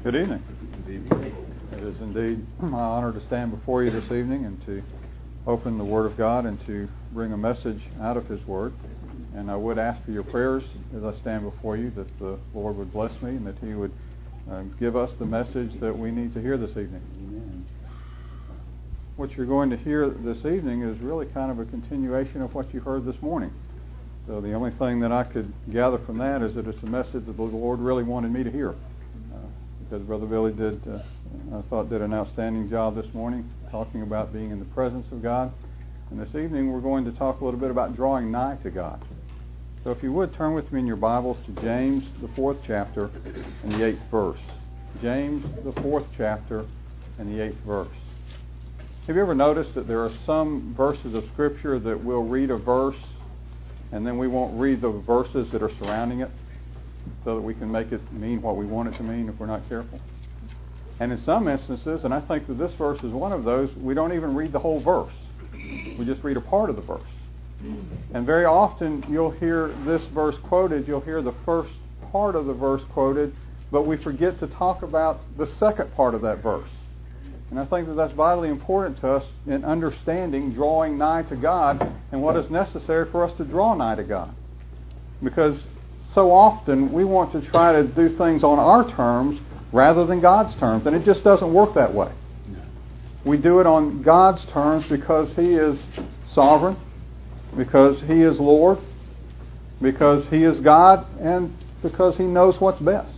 Good evening. It is indeed my honor to stand before you this evening and to open the Word of God and to bring a message out of His Word. And I would ask for your prayers as I stand before you that the Lord would bless me and that He would give us the message that we need to hear this evening. Amen. What you're going to hear this evening is really kind of a continuation of what you heard this morning. So the only thing that I could gather from that is that it's a message that the Lord really wanted me to hear. Because Brother Billy did an outstanding job this morning talking about being in the presence of God. And this evening we're going to talk a little bit about drawing nigh to God. So if you would, turn with me in your Bibles to James, the 4th chapter and the 8th verse. James, the 4th chapter and the 8th verse. Have you ever noticed that there are some verses of Scripture that we'll read a verse and then we won't read the verses that are surrounding it, so that we can make it mean what we want it to mean if we're not careful? And in some instances, and I think that this verse is one of those, we don't even read the whole verse. We just read a part of the verse. And very often you'll hear this verse quoted, you'll hear the first part of the verse quoted, but we forget to talk about the second part of that verse. And I think that that's vitally important to us in understanding drawing nigh to God and what is necessary for us to draw nigh to God. Because so often we want to try to do things on our terms rather than God's terms, and it just doesn't work that way. We do it on God's terms because He is sovereign, because He is Lord, because He is God, and because He knows what's best.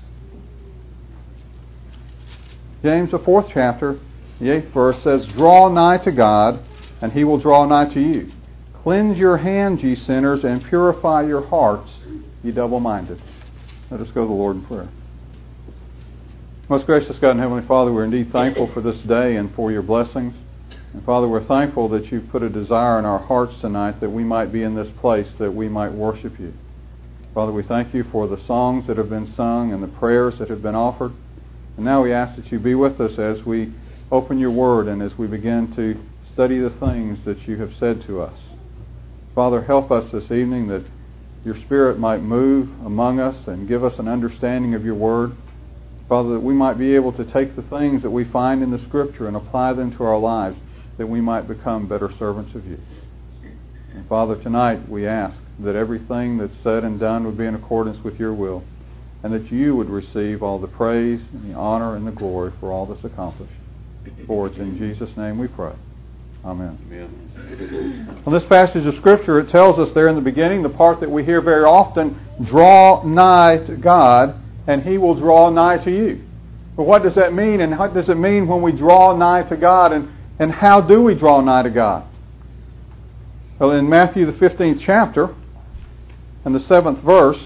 James, the 4th chapter, the 8th verse says, "Draw nigh to God, and He will draw nigh to you. Cleanse your hands, ye sinners, and purify your hearts, ye double-minded." Let us go to the Lord in prayer. Most gracious God and Heavenly Father, we're indeed thankful for this day and for your blessings. And Father, we're thankful that you've put a desire in our hearts tonight that we might be in this place, that we might worship you. Father, we thank you for the songs that have been sung and the prayers that have been offered. And now we ask that you be with us as we open your word and as we begin to study the things that you have said to us. Father, help us this evening that your Spirit might move among us and give us an understanding of your word. Father, that we might be able to take the things that we find in the Scripture and apply them to our lives, that we might become better servants of you. And Father, tonight we ask that everything that's said and done would be in accordance with your will, and that you would receive all the praise and the honor and the glory for all that's accomplished. For it's in Jesus' name we pray. Amen. Amen. On this passage of Scripture, it tells us there in the beginning, the part that we hear very often, draw nigh to God, and He will draw nigh to you. But what does that mean, and what does it mean when we draw nigh to God, and how do we draw nigh to God? Well, in Matthew the 15th chapter, and the 7th verse,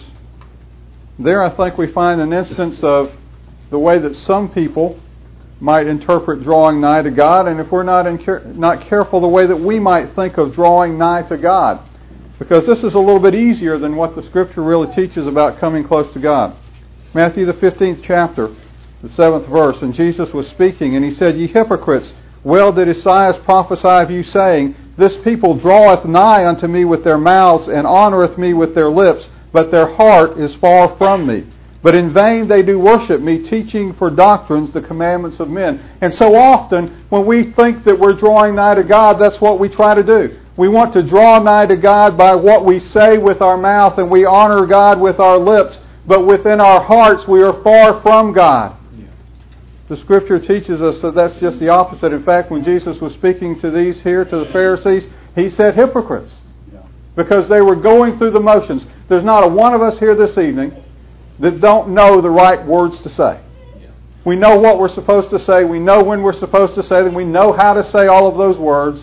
there I think we find an instance of the way that some people might interpret drawing nigh to God, and if we're not careful, the way that we might think of drawing nigh to God. Because this is a little bit easier than what the Scripture really teaches about coming close to God. Matthew the 15th chapter, the 7th verse, and Jesus was speaking, and He said, "Ye hypocrites, well did Esaias prophesy of you, saying, This people draweth nigh unto me with their mouths, and honoureth me with their lips, but their heart is far from me. But in vain they do worship me, teaching for doctrines the commandments of men." And so often, when we think that we're drawing nigh to God, that's what we try to do. We want to draw nigh to God by what we say with our mouth, and we honor God with our lips, but within our hearts we are far from God. The Scripture teaches us that that's just the opposite. In fact, when Jesus was speaking to these here, to the Pharisees, He said hypocrites. Because they were going through the motions. There's not a one of us here this evening that don't know the right words to say. We know what we're supposed to say. We know when we're supposed to say them. We know how to say all of those words.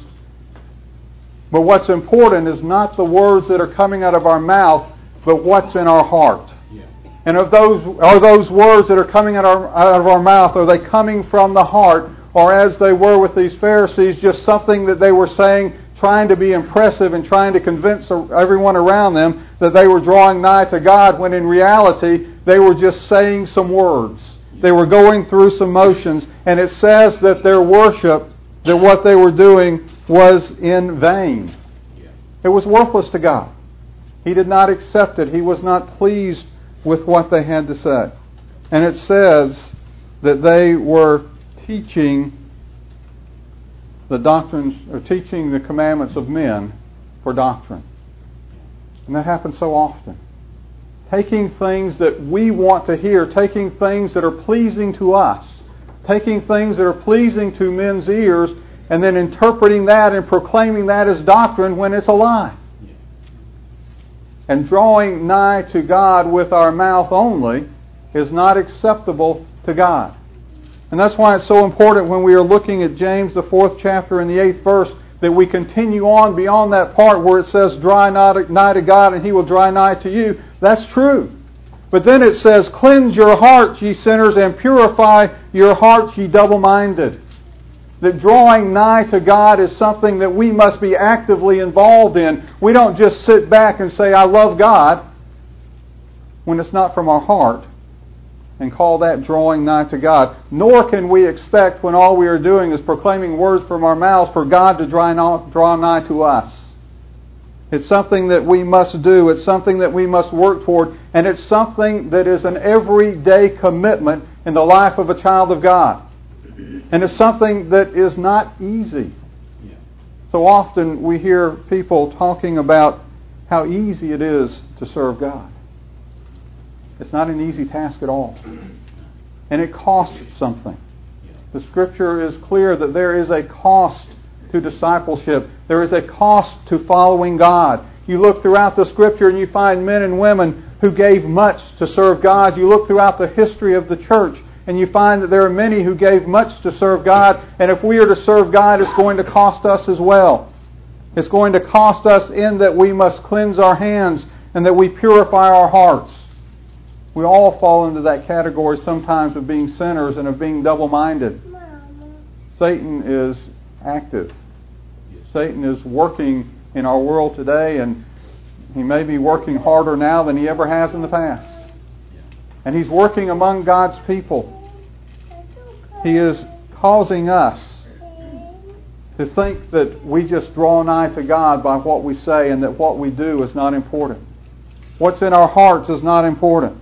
But what's important is not the words that are coming out of our mouth, but what's in our heart. And are those words that are coming out of our mouth, are they coming from the heart, or as they were with these Pharisees, just something that they were saying, trying to be impressive and trying to convince everyone around them that they were drawing nigh to God, when in reality they were just saying some words. They were going through some motions, and it says that their worship, that what they were doing was in vain. It was worthless to God. He did not accept it. He was not pleased with what they had to say. And it says that they were teaching the doctrines, or teaching the commandments of men for doctrine. And that happens so often. Taking things that we want to hear, taking things that are pleasing to us, taking things that are pleasing to men's ears, and then interpreting that and proclaiming that as doctrine when it's a lie. And drawing nigh to God with our mouth only is not acceptable to God. And that's why it's so important when we are looking at James, the 4th chapter and the 8th verse, that we continue on beyond that part where it says, draw nigh to God and He will draw nigh to you. That's true. But then it says, cleanse your hearts, ye sinners, and purify your hearts, ye double-minded. That drawing nigh to God is something that we must be actively involved in. We don't just sit back and say, I love God, when it's not from our heart, and call that drawing nigh to God. Nor can we expect, when all we are doing is proclaiming words from our mouths, for God to draw nigh to us. It's something that we must do. It's something that we must work toward. And it's something that is an everyday commitment in the life of a child of God. And it's something that is not easy. So often we hear people talking about how easy it is to serve God. It's not an easy task at all. And it costs something. The Scripture is clear that there is a cost to discipleship. There is a cost to following God. You look throughout the Scripture and you find men and women who gave much to serve God. You look throughout the history of the church and you find that there are many who gave much to serve God. And if we are to serve God, it's going to cost us as well. It's going to cost us in that we must cleanse our hands and that we purify our hearts. We all fall into that category sometimes of being sinners and of being double-minded. Satan is active. Satan is working in our world today, and he may be working harder now than he ever has in the past. And he's working among God's people. He is causing us to think that we just draw nigh to God by what we say and that what we do is not important. What's in our hearts is not important.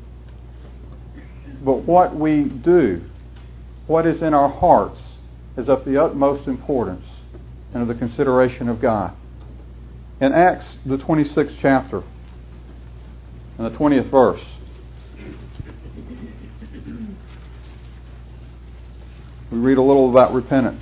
But what we do, what is in our hearts, is of the utmost importance and of the consideration of God. In Acts, the 26th chapter, and the 20th verse, we read a little about repentance.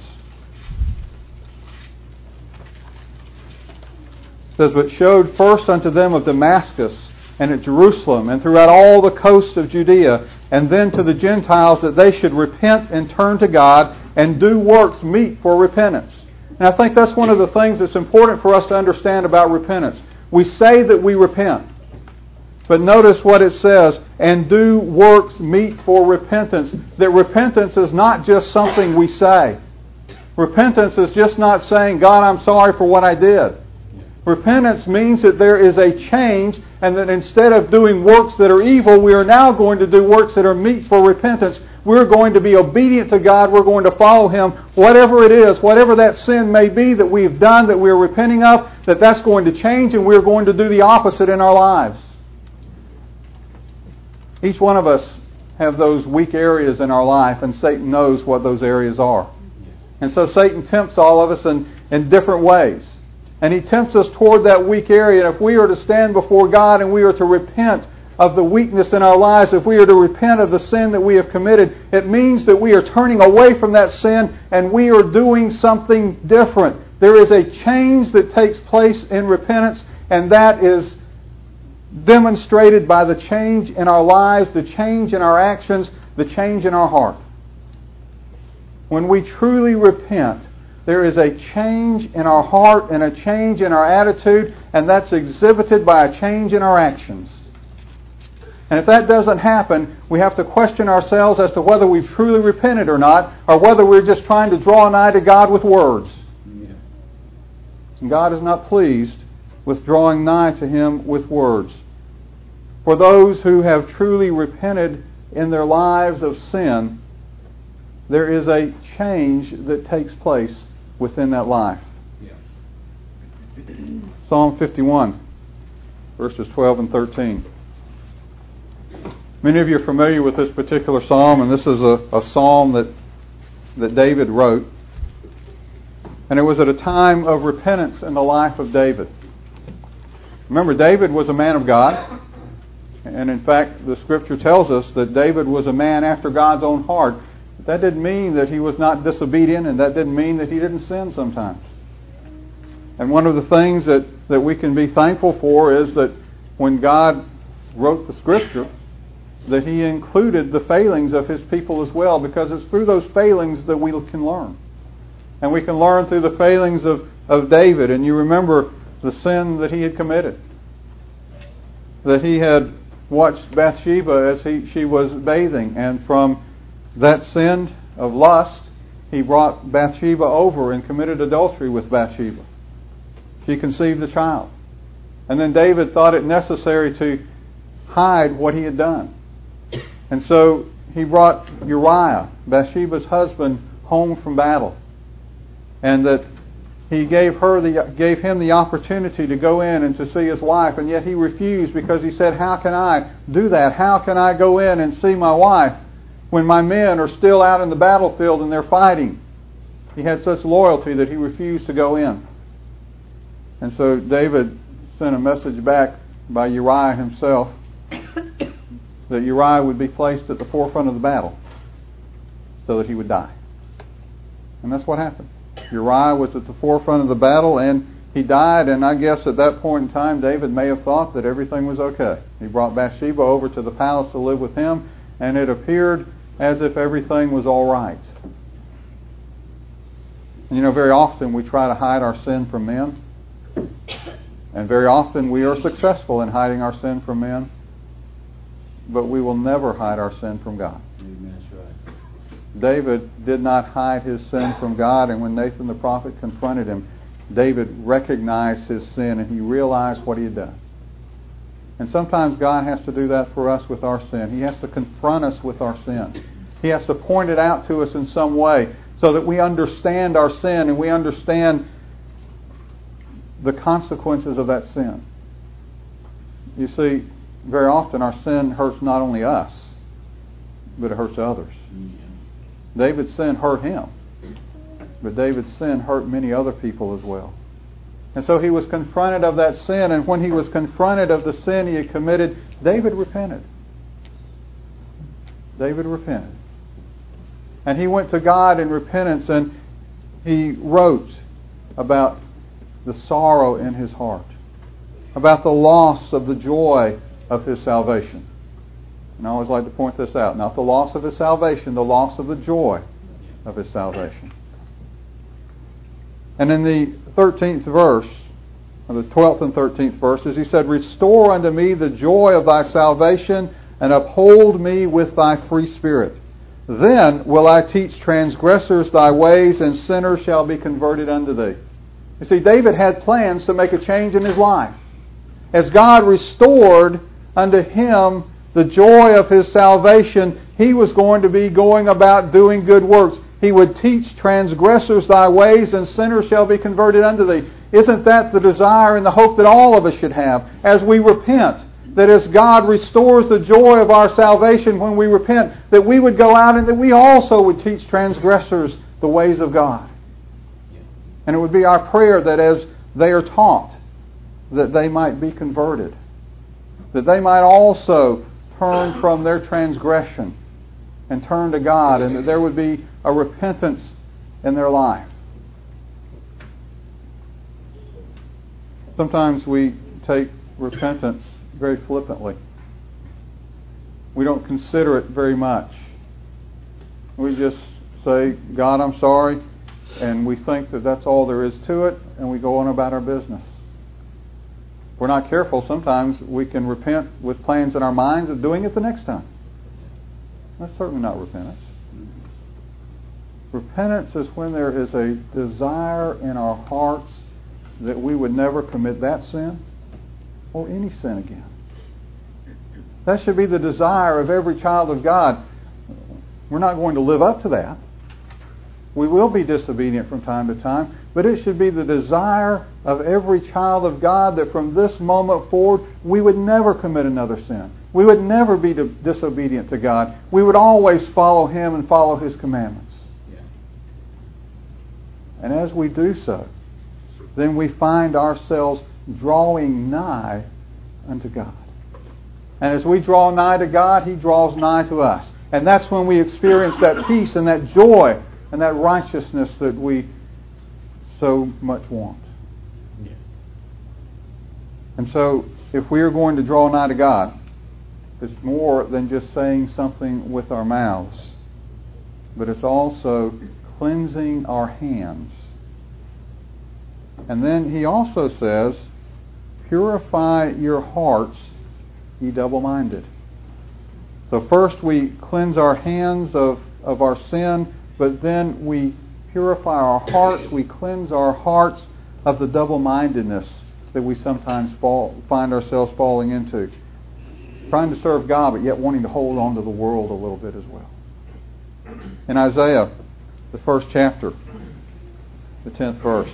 It says, but showed first unto them of Damascus and at Jerusalem and throughout all the coast of Judea, and then to the Gentiles, that they should repent and turn to God and do works meet for repentance. And I think that's one of the things that's important for us to understand about repentance. We say that we repent, but notice what it says, and do works meet for repentance. That repentance is not just something we say. Repentance is just not saying, God, I'm sorry for what I did. Repentance means that there is a change, and that instead of doing works that are evil, we are now going to do works that are meet for repentance. We're going to be obedient to God. We're going to follow Him. Whatever it is, whatever that sin may be that we've done, that we're repenting of, that's going to change, and we're going to do the opposite in our lives. Each one of us have those weak areas in our life, and Satan knows what those areas are. And so Satan tempts all of us in different ways. And he tempts us toward that weak area. And if we are to stand before God and we are to repent of the weakness in our lives, if we are to repent of the sin that we have committed, it means that we are turning away from that sin and we are doing something different. There is a change that takes place in repentance, and that is demonstrated by the change in our lives, the change in our actions, the change in our heart. When we truly repent, there is a change in our heart and a change in our attitude, and that's exhibited by a change in our actions. And if that doesn't happen, we have to question ourselves as to whether we've truly repented or not, or whether we're just trying to draw nigh to God with words. And God is not pleased with drawing nigh to Him with words. For those who have truly repented in their lives of sin, there is a change that takes place within that life. Psalm 51, verses 12 and 13. Many of you are familiar with this particular psalm, and this is a psalm that David wrote. And it was at a time of repentance in the life of David. Remember, David was a man of God. And in fact, the Scripture tells us that David was a man after God's own heart. But that didn't mean that he was not disobedient, and that didn't mean that he didn't sin sometimes. And one of the things that we can be thankful for is that when God wrote the Scripture, that He included the failings of His people as well, because it's through those failings that we can learn. And we can learn through the failings of David. And you remember the sin that he had committed. That he had watched Bathsheba as she was bathing. And from that sin of lust, he brought Bathsheba over and committed adultery with Bathsheba. She conceived a child. And then David thought it necessary to hide what he had done. And so he brought Uriah, Bathsheba's husband, home from battle. And that he gave him the opportunity to go in and to see his wife. And yet he refused, because he said, how can I do that? How can I go in and see my wife when my men are still out in the battlefield and they're fighting? He had such loyalty that he refused to go in. And so David sent a message back by Uriah himself that Uriah would be placed at the forefront of the battle so that he would die. And that's what happened. Uriah was at the forefront of the battle and he died, and I guess at that point in time David may have thought that everything was okay. He brought Bathsheba over to the palace to live with him, and it appeared as if everything was all right. And very often we try to hide our sin from men, and very often we are successful in hiding our sin from men, but we will never hide our sin from God. Amen. That's right. David did not hide his sin from God, and when Nathan the prophet confronted him, David recognized his sin and he realized what he had done. And sometimes God has to do that for us with our sin. He has to confront us with our sin. He has to point it out to us in some way so that we understand our sin and we understand the consequences of that sin. You see, very often our sin hurts not only us, but it hurts others. David's sin hurt him, but David's sin hurt many other people as well. And so he was confronted of that sin, and when he was confronted of the sin he had committed, David repented. David repented. And he went to God in repentance, and he wrote about the sorrow in his heart, about the loss of the joy of his salvation. And I always like to point this out. Not the loss of his salvation, the loss of the joy of his salvation. And in the 13th verse, or the 12th and 13th verses, he said, restore unto me the joy of thy salvation, and uphold me with thy free spirit. Then will I teach transgressors thy ways, and sinners shall be converted unto thee. You see, David had plans to make a change in his life. As God restored unto him the joy of his salvation, he was going to be going about doing good works. He would teach transgressors thy ways, and sinners shall be converted unto thee. Isn't that the desire and the hope that all of us should have as we repent? That as God restores the joy of our salvation when we repent, that we would go out and that we also would teach transgressors the ways of God. And it would be our prayer that as they are taught, that they might be converted. That they might also turn from their transgression and turn to God, and that there would be a repentance in their life. Sometimes we take repentance very flippantly. We don't consider it very much. We just say, God, I'm sorry, and we think that that's all there is to it, and we go on about our business. If we're not careful, sometimes we can repent with plans in our minds of doing it the next time. That's certainly not repentance. Repentance is when there is a desire in our hearts that we would never commit that sin or any sin again. That should be the desire of every child of God. We're not going to live up to that. We will be disobedient from time to time, but it should be the desire of every child of God that from this moment forward, we would never commit another sin. We would never be disobedient to God. We would always follow Him and follow His commandments. Yeah. And as we do so, then we find ourselves drawing nigh unto God. And as we draw nigh to God, He draws nigh to us. And that's when we experience that peace and that joy and that righteousness that we so much want. Yeah. And so, if we are going to draw nigh to God, it's more than just saying something with our mouths, but it's also cleansing our hands. And then He also says, purify your hearts, ye double-minded. So first we cleanse our hands of our sin, but then we purify our hearts, we cleanse our hearts of the double-mindedness that we sometimes find ourselves falling into. Trying to serve God, but yet wanting to hold on to the world a little bit as well. In Isaiah, the 1st chapter, the 10th verse,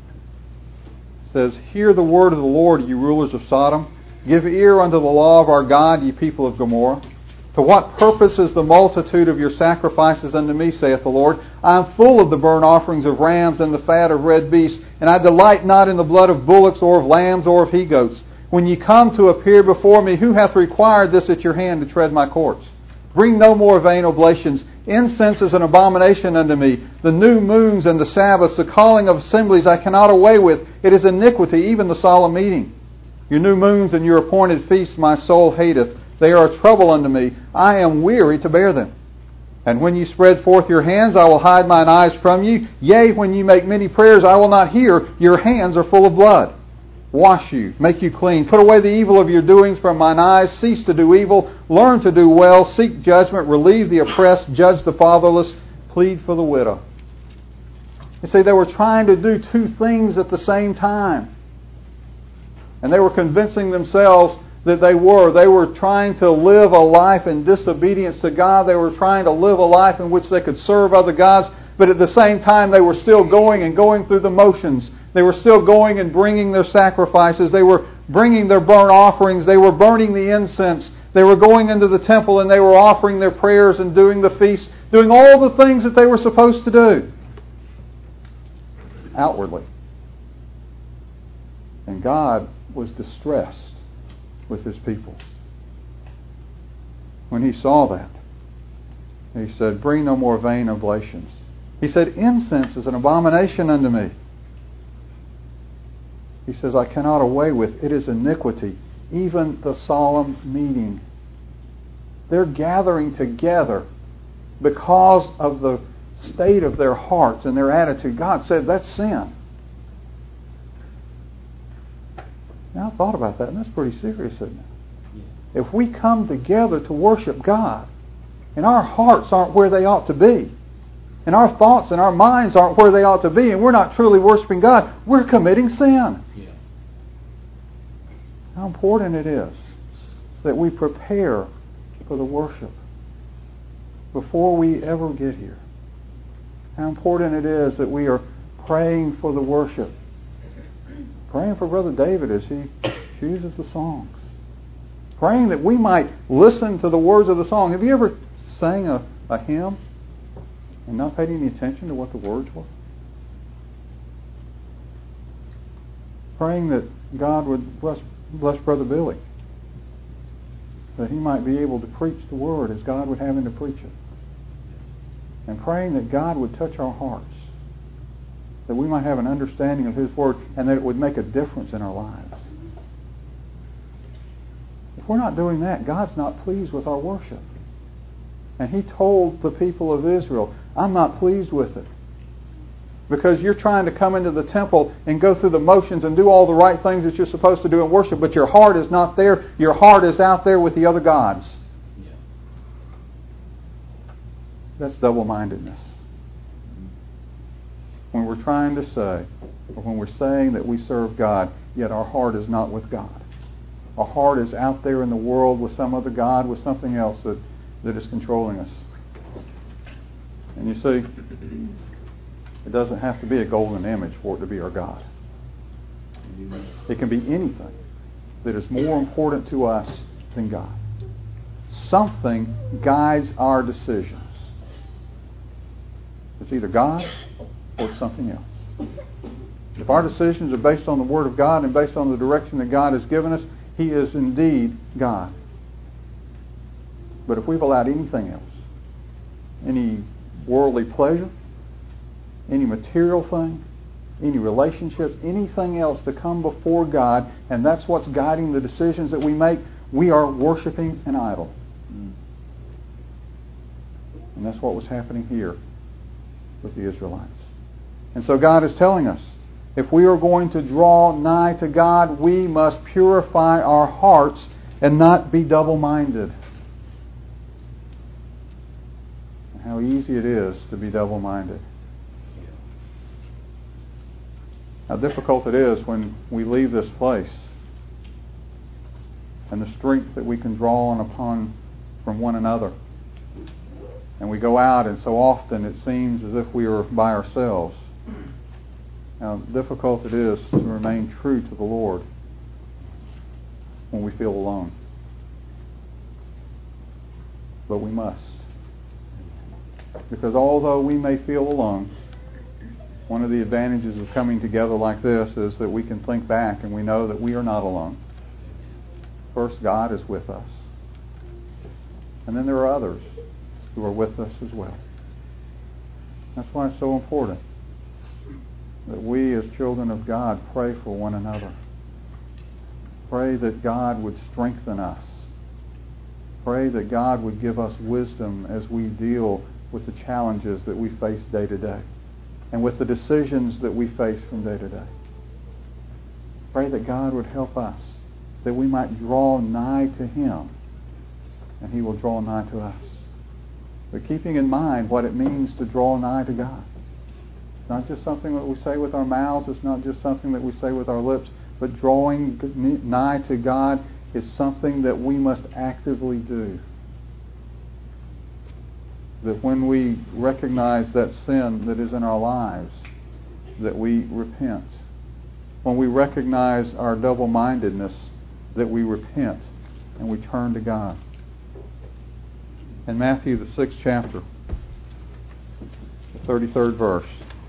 says, hear the word of the Lord, ye rulers of Sodom. Give ear unto the law of our God, ye people of Gomorrah. To what purpose is the multitude of your sacrifices unto me, saith the Lord? I am full of the burnt offerings of rams and the fat of red beasts, and I delight not in the blood of bullocks or of lambs or of he-goats. When ye come to appear before me, who hath required this at your hand to tread my courts? Bring no more vain oblations. Incense is an abomination unto me. The new moons and the Sabbaths, the calling of assemblies I cannot away with. It is iniquity, even the solemn meeting. Your new moons and your appointed feasts my soul hateth. They are a trouble unto me. I am weary to bear them. And when ye spread forth your hands, I will hide mine eyes from you. Yea, when ye make many prayers, I will not hear. Your hands are full of blood. Wash you, make you clean. Put away the evil of your doings from mine eyes. Cease to do evil. Learn to do well. Seek judgment. Relieve the oppressed. Judge the fatherless. Plead for the widow. You see, they were trying to do two things at the same time. And they were convincing themselves that they were. They were trying to live a life in disobedience to God. They were trying to live a life in which they could serve other gods. But at the same time, they were still going through the motions. They were still going and bringing their sacrifices. They were bringing their burnt offerings. They were burning the incense. They were going into the temple and they were offering their prayers and doing the feasts, doing all the things that they were supposed to do outwardly. And God was distressed with His people. When He saw that, He said, bring no more vain oblations. He said, incense is an abomination unto me. He says, I cannot away with. It is iniquity. Even the solemn meeting. They're gathering together because of the state of their hearts and their attitude. God said, that's sin. Now, I thought about that, and that's pretty serious, isn't it? Yeah. If we come together to worship God, and our hearts aren't where they ought to be, and our thoughts and our minds aren't where they ought to be, and we're not truly worshiping God, we're committing sin. Yeah. How important it is that we prepare for the worship before we ever get here. How important it is that we are praying for the worship. Praying for Brother David as he chooses the songs. Praying that we might listen to the words of the song. Have you ever sang a hymn and not paid any attention to what the words were? Praying that God would bless Brother Billy, that he might be able to preach the Word as God would have him to preach it. And praying that God would touch our hearts, that we might have an understanding of His Word and that it would make a difference in our lives. If we're not doing that, God's not pleased with our worship. And He told the people of Israel, I'm not pleased with it. Because you're trying to come into the temple and go through the motions and do all the right things that you're supposed to do in worship, but your heart is not there. Your heart is out there with the other gods. Yeah. That's double-mindedness. When we're trying to say, or when we're saying that we serve God, yet our heart is not with God. Our heart is out there in the world with some other God, with something else that is controlling us. And you see, It doesn't have to be a golden image for it to be our God. It can be anything that is more important to us than God. Something guides our decisions. It's either God or it's something else. If our decisions are based on the Word of God and based on the direction that God has given us, He is indeed God. But if we've allowed anything else, any worldly pleasure, any material thing, any relationships, anything else to come before God, and that's what's guiding the decisions that we make, we are worshiping an idol. And that's what was happening here with the Israelites. And so God is telling us, if we are going to draw nigh to God, we must purify our hearts and not be double-minded. How easy it is to be double-minded. How difficult it is when we leave this place and the strength that we can draw on upon from one another. And we go out and so often it seems as if we are by ourselves. How difficult it is to remain true to the Lord when we feel alone. But we must. Because although we may feel alone, one of the advantages of coming together like this is that we can think back and we know that we are not alone. First, God is with us. And then there are others who are with us as well. That's why it's so important that we as children of God pray for one another. Pray that God would strengthen us. Pray that God would give us wisdom as we deal with the challenges that we face day to day and with the decisions that we face from day to day. Pray that God would help us, that we might draw nigh to Him and He will draw nigh to us. But keeping in mind what it means to draw nigh to God. It's not just something that we say with our mouths, it's not just something that we say with our lips, but drawing nigh to God is something that we must actively do. That when we recognize that sin that is in our lives, that we repent. When we recognize our double-mindedness, that we repent and we turn to God. In Matthew, the 6th chapter, the 33rd verse,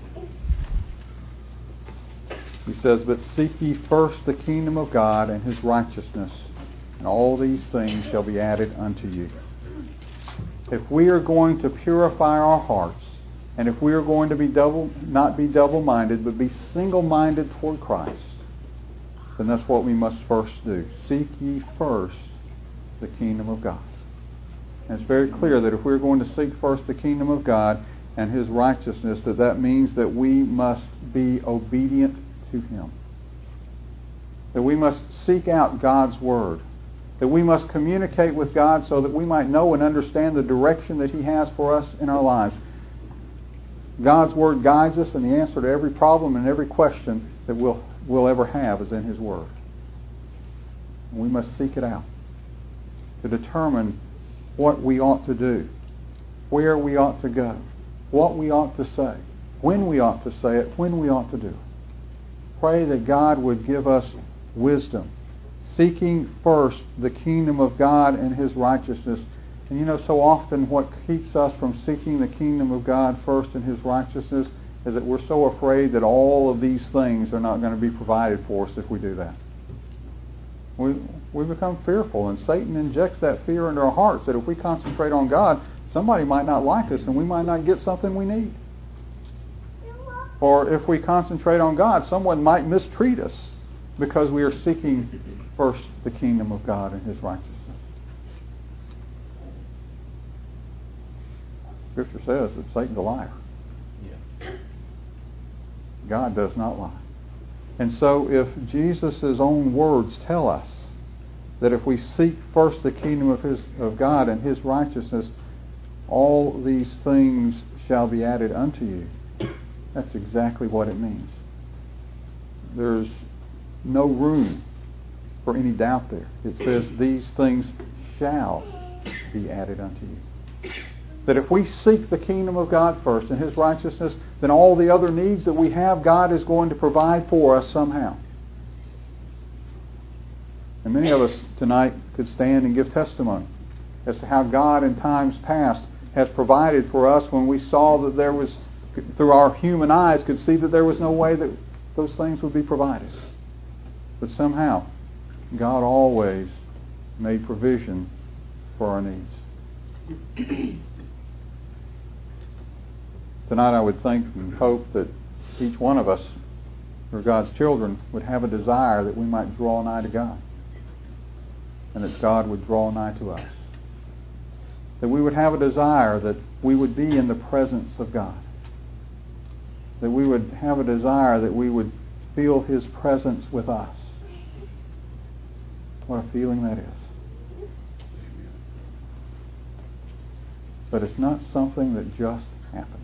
He says, "But seek ye first the kingdom of God and His righteousness, and all these things shall be added unto you." If we are going to purify our hearts, and if we are going to not be double-minded, but be single-minded toward Christ, then that's what we must first do. Seek ye first the kingdom of God. And it's very clear that if we're going to seek first the kingdom of God and His righteousness, that means that we must be obedient to Him. That we must seek out God's Word. That we must communicate with God so that we might know and understand the direction that He has for us in our lives. God's Word guides us, and the answer to every problem and every question that we'll ever have is in His Word. And we must seek it out to determine what we ought to do, where we ought to go, what we ought to say, when we ought to say it, when we ought to do it. Pray that God would give us wisdom, seeking first the kingdom of God and His righteousness. And so often what keeps us from seeking the kingdom of God first and His righteousness is that we're so afraid that all of these things are not going to be provided for us if we do that. We become fearful, and Satan injects that fear into our hearts that if we concentrate on God, somebody might not like us and we might not get something we need. Or if we concentrate on God, someone might mistreat us because we are seeking first the kingdom of God and His righteousness. Scripture says that Satan's a liar. God does not lie. And so if Jesus' own words tell us that if we seek first the kingdom of God and His righteousness, all these things shall be added unto you, that's exactly what it means. There's no room for any doubt there. It says these things shall be added unto you. That if we seek the kingdom of God first and His righteousness, then all the other needs that we have, God is going to provide for us somehow. And many of us tonight could stand and give testimony as to how God in times past has provided for us when we saw that there was, through our human eyes, could see that there was no way that those things would be provided. But somehow, God always made provision for our needs. Tonight I would think and hope that each one of us, who are God's children, would have a desire that we might draw nigh to God, and that God would draw nigh to us. That we would have a desire that we would be in the presence of God. That we would have a desire that we would feel His presence with us. What a feeling that is. But it's not something that just happens.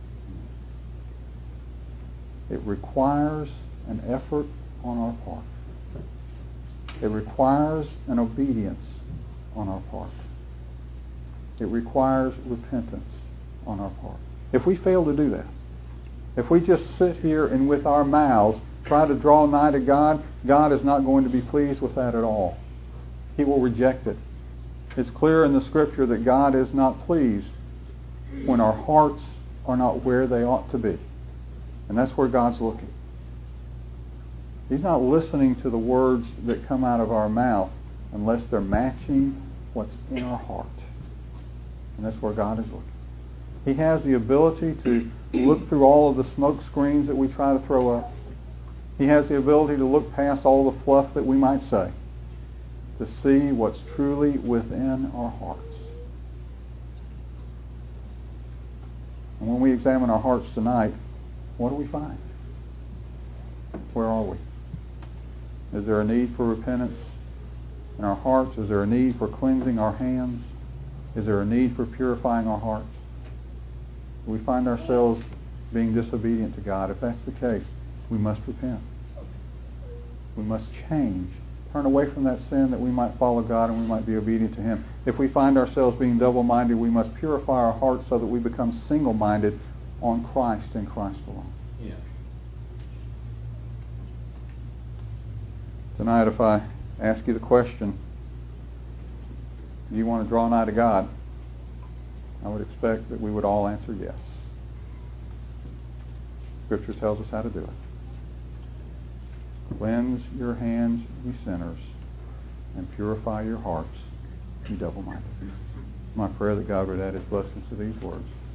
It requires an effort on our part. It requires an obedience on our part. It requires repentance on our part. If we fail to do that, if we just sit here and with our mouths try to draw nigh to God, God is not going to be pleased with that at all. He will reject it. It's clear in the Scripture that God is not pleased when our hearts are not where they ought to be. And that's where God's looking. He's not listening to the words that come out of our mouth unless they're matching what's in our heart. And that's where God is looking. He has the ability to look through all of the smoke screens that we try to throw up. He has the ability to look past all the fluff that we might say to see what's truly within our hearts. And when we examine our hearts tonight, what do we find? Where are we? Is there a need for repentance in our hearts? Is there a need for cleansing our hands? Is there a need for purifying our hearts? Do we find ourselves being disobedient to God? If that's the case, we must repent. We must change. Turn away from that sin that we might follow God and we might be obedient to Him. If we find ourselves being double-minded, we must purify our hearts so that we become single-minded on Christ and Christ alone. Yeah. Tonight, if I ask you the question, do you want to draw nigh to God? I would expect that we would all answer yes. Scripture tells us how to do it. Cleanse your hands, ye sinners, and purify your hearts, ye double-minded. It's my prayer that God would add His blessings to these words.